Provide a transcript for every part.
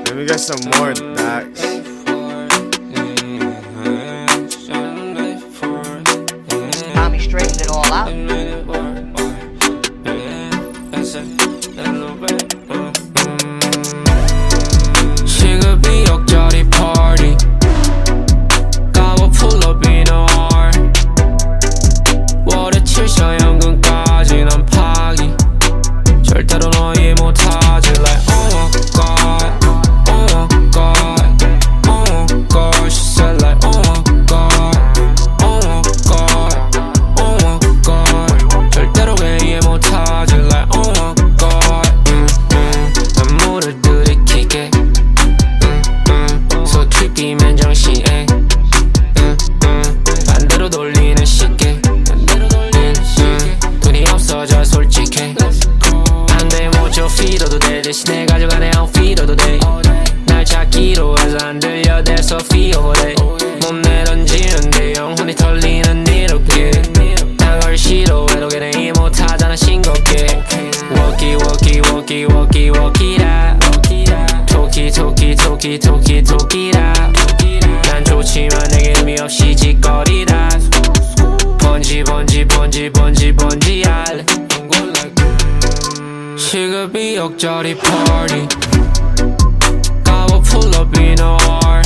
Let me get some more Dax. Tommy straightened it all out. 시급이 역절이 party 까고 pull up in a R 월에 7셔 연금까지 난 파기 절대로 너희 못하지 like oh my god oh my god oh my god she said like oh my god oh my god oh my god 절대로 왜 이해 못하지 like oh my god 난 물을 들이키게 so trippy 맨정신에 반대로 돌리는 쉽게 돈이 없어져 솔직해 안돼 못줘 feed어도 돼 대신에 가져가네 안 feed어도 돼날 찾기로 해서 안 들려 there's a fee over there 몸 내던지는데 영혼이 털리는 이렇게 나걸 싫어해도 그래 이해 못하잖아 싱겁게 walkie walkie walkie walkie walkie라 토끼 토끼 토끼 토끼 토끼라 난 좋지만 내게 의미 없이 짓거리라 번지 번지 번지 번지 번지 할래 시급이 역절이 party 까고 pull up in a R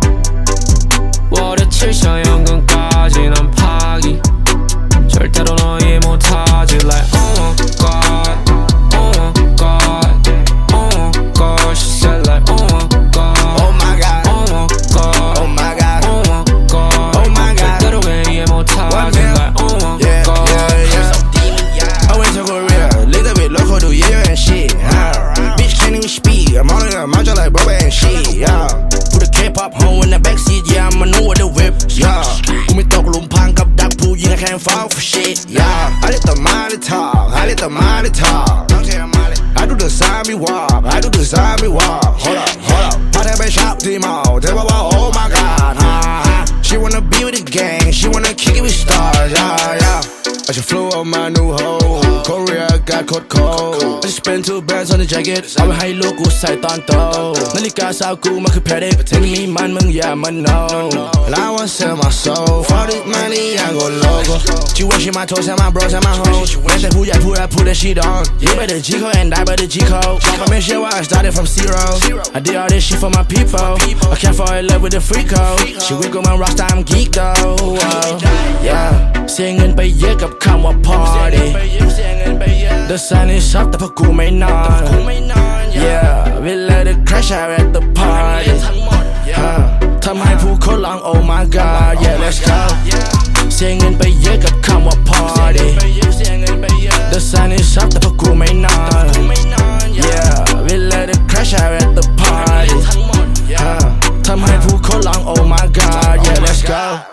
월에 7셔 연금까지 난 파기 절대로 너희 못하지 like oh my god oh my god oh my god she said like oh my god oh my god oh my god oh my god oh my god oh my god 절대로 왜 이해 못하지 like oh my god I went to Korea, little bit local to yeah and shit. Bitch can't even speak. I'm on it, my jaw like Bubba and shit. Put a K-pop home in the backseat, yeah, I'ma know what the whip. Put me talk lum pang kap dak pu, I can't fall for shit. I let the money talk, I let the money talk. I do the zombie walk, I do the zombie walk. Hold up, I have a shop team out. Tell me about oh my god. She wanna be with the gang, she wanna kick it with stars. I just flew on my new hoe. Korea got caught cold. I just spent 2 bands on the jacket. เอาไปให้ลูกกูใส่ตอนโตนาฬิกาสาวกูมันคือ Patek แต่ที่มีมันมึงอย่ามา know And I wanna sell my soul For this money I go logo She washing my toes and my bros and my hoes แม้แต่ผู้ใหญ่พูด I put that shit on You better G-code and I better G-code I make sure I started from zero I did all this shit for my people I can't fall in love with the freak code She wiggle my rockstar I'm geek though Yeah เสียเงินไปเยอะกับคำว่า party The sun is up แต่พวกกูไม่นอน Yeah we let it crash out at the party ทำให้ผู้คนร้อง oh my god Yeah let's go เสียเงินไปเยอะกับคำว่า party The sun is up แต่พวกกูไม่นอน Yeah we let it crash out at the party ทำให้ผู้คนร้อง oh my god Yeah let's go